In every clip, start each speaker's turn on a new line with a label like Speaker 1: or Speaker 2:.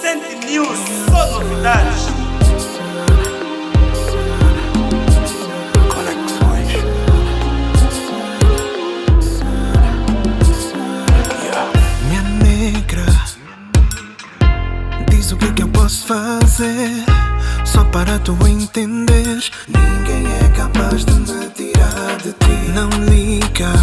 Speaker 1: Sente News, só novidades.
Speaker 2: Conexões. Minha negra, diz o que eu posso fazer só para tu entenderes. Ninguém é capaz de me tirar de ti. Não liga,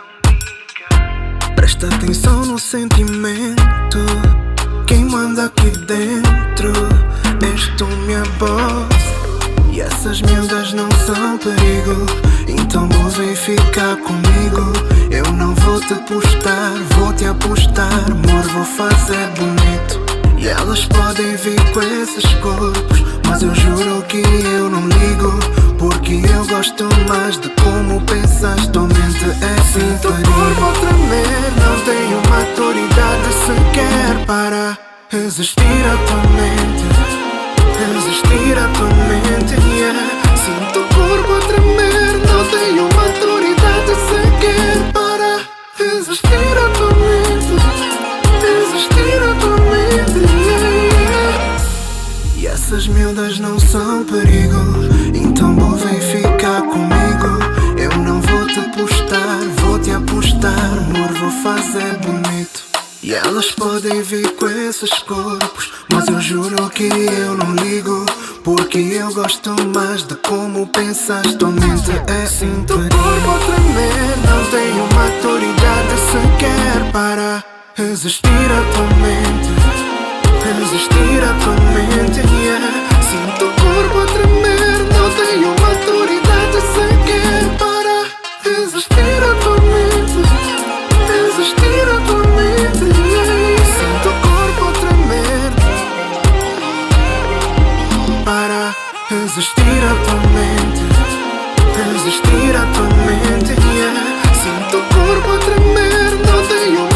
Speaker 2: presta atenção no sentimento. Quem manda aqui dentro és tu, minha voz. E essas miúdas não são perigo, então vem ficar comigo. Eu não vou te postar, vou te apostar. Amor, vou fazer bonito. E elas podem vir com esses corpos, mas eu juro que eu não ligo, porque eu gosto mais de como pensas. Tua mente é sinto o corpo a tremer. Não tenho maturidade sequer para resistir a tua mente, resistir a tua mente, yeah. Sinto o corpo a tremer. Não tenho maturidade sequer para resistir a tua mente, resistir a tua mente, yeah. E essas miúdas não são perigo, então vem ficar comigo. Eu não vou te postar, vou te apostar. Amor, vou fazer bonito. E elas podem vir com esses corpos, mas eu juro que eu não ligo, porque eu gosto mais de como pensas. Tua mente é sinto o corpo a tremer. Não tenho maturidade sequer para resistir a tua mente, resistir a tua mente, yeah. Sinto o corpo a tremer. Não tenho maturidade sequer para resistir a tua mente, resistir a tua mente, yeah. Sinto o corpo a tremer para resistir a tua mente, resistir a tua mente, yeah. Sinto o corpo a tremer. Não tenho